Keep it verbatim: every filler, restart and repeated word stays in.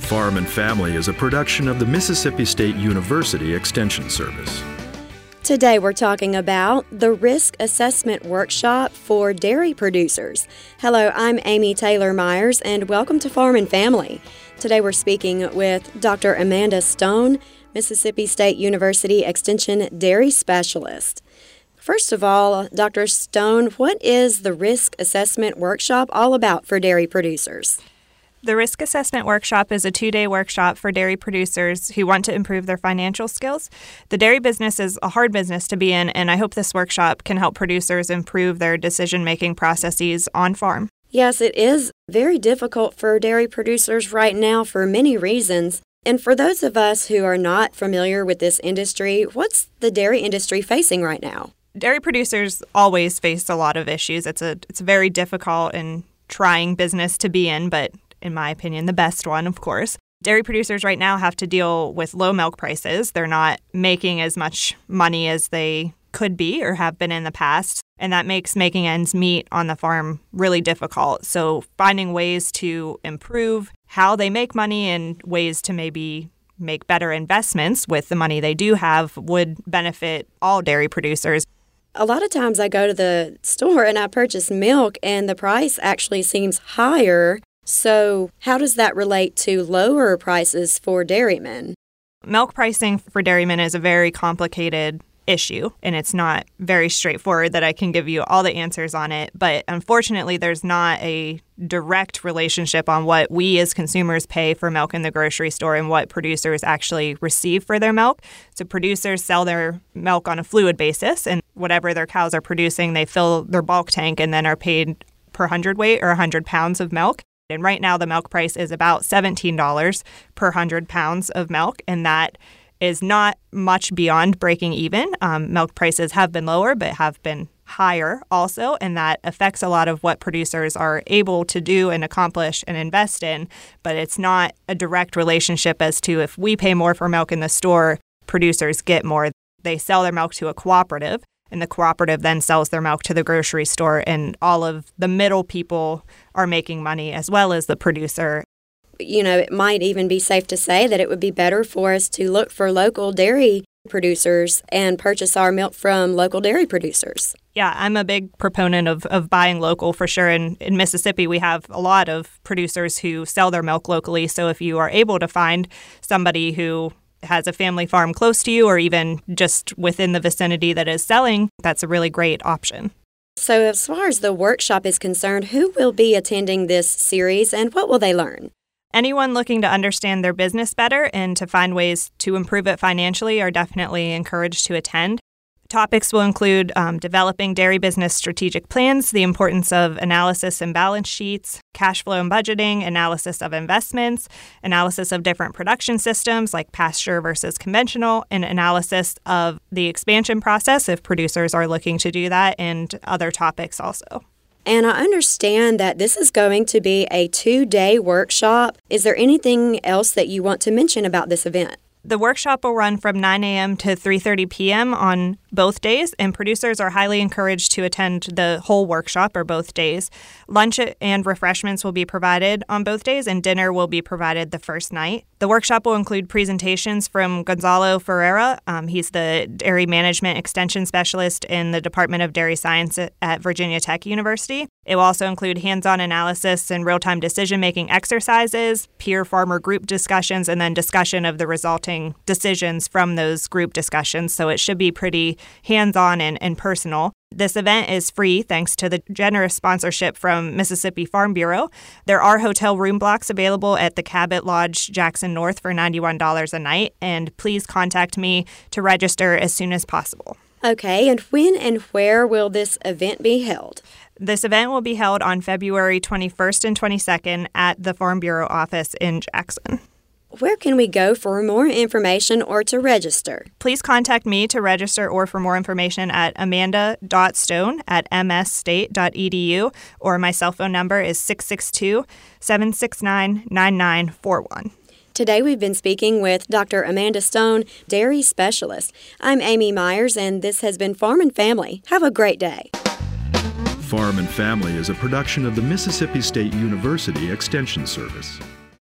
Farm and Family is a production of the Mississippi State University Extension Service. Today we're talking about the Risk Assessment Workshop for Dairy Producers. Hello, I'm Amy Taylor Myers, and welcome to Farm and Family. Today we're speaking with Doctor Amanda Stone, Mississippi State University Extension Dairy Specialist. First of all, Doctor Stone, what is the Risk Assessment Workshop all about for dairy producers? The Risk Assessment Workshop is a two-day workshop for dairy producers who want to improve their financial skills. The dairy business is a hard business to be in, and I hope this workshop can help producers improve their decision-making processes on farm. Yes, it is very difficult for dairy producers right now for many reasons. And for those of us who are not familiar with this industry, what's the dairy industry facing right now? Dairy producers always face a lot of issues. It's a it's a very difficult and trying business to be in, but in my opinion, the best one, of course. Dairy producers right now have to deal with low milk prices. They're not making as much money as they could be or have been in the past, and that makes making ends meet on the farm really difficult. So finding ways to improve how they make money and ways to maybe make better investments with the money they do have would benefit all dairy producers. A lot of times I go to the store and I purchase milk and the price actually seems higher. So how does that relate to lower prices for dairymen? Milk pricing for dairymen is a very complicated issue, and it's not very straightforward that I can give you all the answers on it. But unfortunately, there's not a direct relationship on what we as consumers pay for milk in the grocery store and what producers actually receive for their milk. So producers sell their milk on a fluid basis, and whatever their cows are producing, they fill their bulk tank and then are paid per hundredweight or one hundred pounds of milk. And right now, the milk price is about seventeen dollars per one hundred pounds of milk, and that is not much beyond breaking even. Um, milk prices have been lower, but have been higher also, and that affects a lot of what producers are able to do and accomplish and invest in. But it's not a direct relationship as to if we pay more for milk in the store, producers get more. They sell their milk to a cooperative, and the cooperative then sells their milk to the grocery store, and all of the middle people are making money as well as the producer. You know, it might even be safe to say that it would be better for us to look for local dairy producers and purchase our milk from local dairy producers. Yeah, I'm a big proponent of, of buying local for sure. And in Mississippi, we have a lot of producers who sell their milk locally. So if you are able to find somebody who has a family farm close to you or even just within the vicinity that is selling, that's a really great option. So as far as the workshop is concerned, who will be attending this series and what will they learn? Anyone looking to understand their business better and to find ways to improve it financially are definitely encouraged to attend. Topics will include um, developing dairy business strategic plans, the importance of analysis and balance sheets, cash flow and budgeting, analysis of investments, analysis of different production systems like pasture versus conventional, and analysis of the expansion process if producers are looking to do that, and other topics also. And I understand that this is going to be a two-day workshop. Is there anything else that you want to mention about this event? The workshop will run from nine a.m. to three thirty p.m. on both days, and producers are highly encouraged to attend the whole workshop or both days. Lunch and refreshments will be provided on both days, and dinner will be provided the first night. The workshop will include presentations from Gonzalo Ferreira. Um, he's the Dairy Management Extension Specialist in the Department of Dairy Science at Virginia Tech University. It will also include hands-on analysis and real-time decision-making exercises, peer farmer group discussions, and then discussion of the resulting decisions from those group discussions. So it should be pretty hands-on and, and personal. This event is free thanks to the generous sponsorship from Mississippi Farm Bureau. There are hotel room blocks available at the Cabot Lodge Jackson North for ninety-one dollars a night, and please contact me to register as soon as possible. Okay, and when and where will this event be held? This event will be held on February twenty-first and twenty-second at the Farm Bureau office in Jackson. Where can we go for more information or to register? Please contact me to register or for more information at amanda dot stone at m s state dot e d u, or my cell phone number is six six two, seven six nine, nine nine four one. Today we've been speaking with Doctor Amanda Stone, Dairy Specialist. I'm Amy Myers, and this has been Farm and Family. Have a great day. Farm and Family is a production of the Mississippi State University Extension Service.